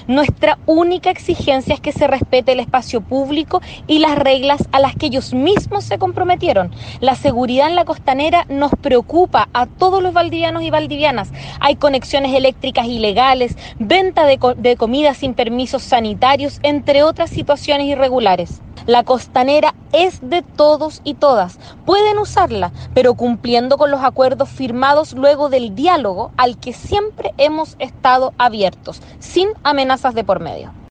Nuestra única exigencia es que se respete el espacio público y las reglas a las que ellos mismos se comprometieron. La seguridad en la costanera nos preocupa a todos los valdivianos y valdivianas. Hay conexiones eléctricas ilegales, venta de comida sin permisos sanitarios, entre otras situaciones irregulares. La costanera es de todos y todas. Pueden usarla, pero cumpliendo con los acuerdos firmados luego del diálogo al que siempre hemos estado abiertos, sin amenazas de por medio.